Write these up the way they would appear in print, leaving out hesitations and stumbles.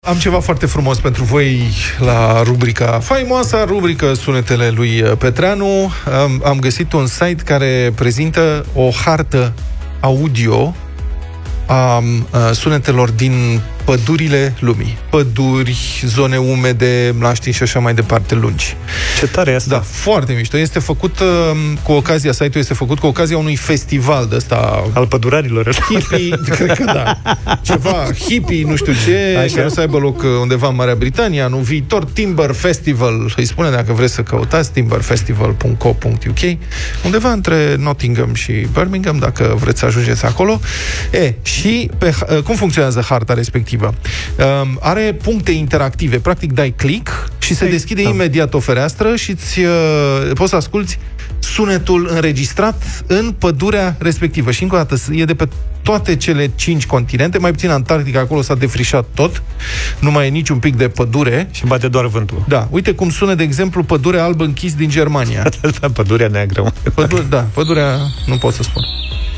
Am ceva foarte frumos pentru voi la rubrica faimoasă, rubrica Sunetele lui Petreanu. Am găsit un site care prezintă o hartă audio a sunetelor din pădurile lumii. Păduri, zone umede, mlaștini și așa mai departe lungi. Ce tare e asta! Da, foarte mișto. Este făcut cu ocazia, site-ul este făcut cu ocazia unui festival de ăsta al pădurarilor. Hippie, cred că da. Ceva hippie, nu știu ce, așa, care o să aibă loc undeva în Marea Britanie anul viitor, Timber Festival. Îi spune, dacă vreți să căutați, timberfestival.co.uk, undeva între Nottingham și Birmingham, dacă vreți să ajungeți acolo. Și cum funcționează harta respectivă? Are puncte interactive. Practic dai click și se deschide imediat o fereastră și poți să asculți sunetul înregistrat în pădurea respectivă. Și încă o dată, e de pe toate cele 5 continente, mai puțin Antarctica, acolo s-a defrișat tot, nu mai e niciun pic de pădure. Și bate doar vântul. Da, uite cum sună, de exemplu, pădurea albă închis din Germania. Pădurea neagră. Pădurea, nu pot să spun.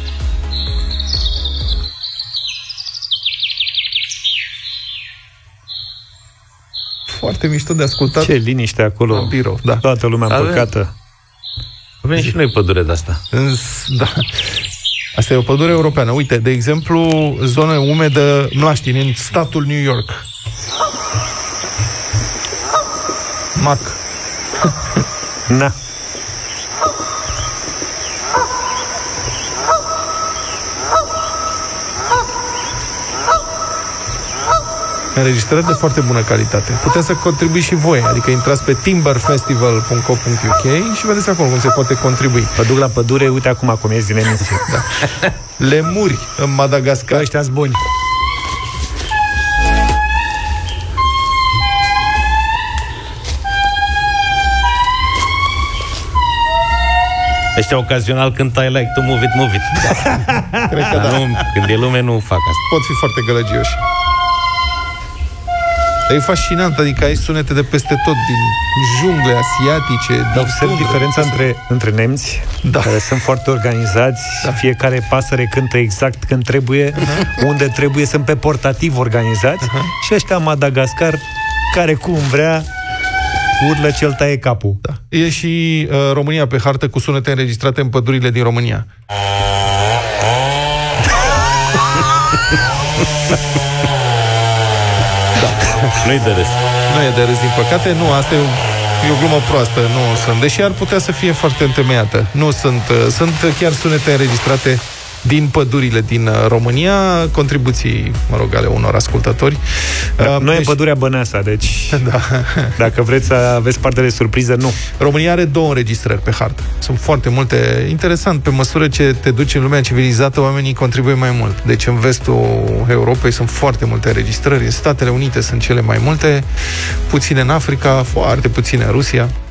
Foarte mișto de ascultat. Ce liniște acolo. În birou, da. Toată lumea împăcată. Avem și noi pădure de-asta. Da. Asta e o pădure europeană. Uite, de exemplu, zonă umedă, mlaștini, în statul New York. Mac. Na. Înregistrări de foarte bună calitate. Puteți să contribuiți și voi, adică intrați pe timberfestival.co.uk și vedeți acolo cum se poate contribui. Mă duc la pădure, uite acum cum ies din emisie. Da. Lemuri în Madagascar. Ăștia-s buni. Ăștia ocazional când I like to move it, move it. Cred că da. Nu, când e lume, nu fac asta. Pot fi foarte gălăgioși. E fascinant, adică ai sunete de peste tot, din jungle asiatice. Dar observ diferența între nemți, care sunt foarte organizați, fiecare pasăre cântă exact când trebuie, unde trebuie, sunt pe portativ organizați, și ăștia Madagascar, care cum vrea, urlă ce-l taie capul. Da. E și România pe hartă cu sunete înregistrate în pădurile din România. Nu-i de râs. Nu e de râs, din păcate. Nu, asta e o glumă proastă. Nu sunt. Deși ar putea să fie foarte întemeiată. Nu sunt. Sunt chiar sunete înregistrate din pădurile din România, contribuții, ale unor ascultători. Noi e pădurea Băneasa, deci dacă vreți să aveți parte de surpriză, nu. România are 2 înregistrări pe hartă. Sunt foarte multe. Interesant, pe măsură ce te duci în lumea civilizată, oamenii contribuie mai mult. Deci în vestul Europei sunt foarte multe înregistrări. În Statele Unite sunt cele mai multe, puține în Africa, foarte puține în Rusia.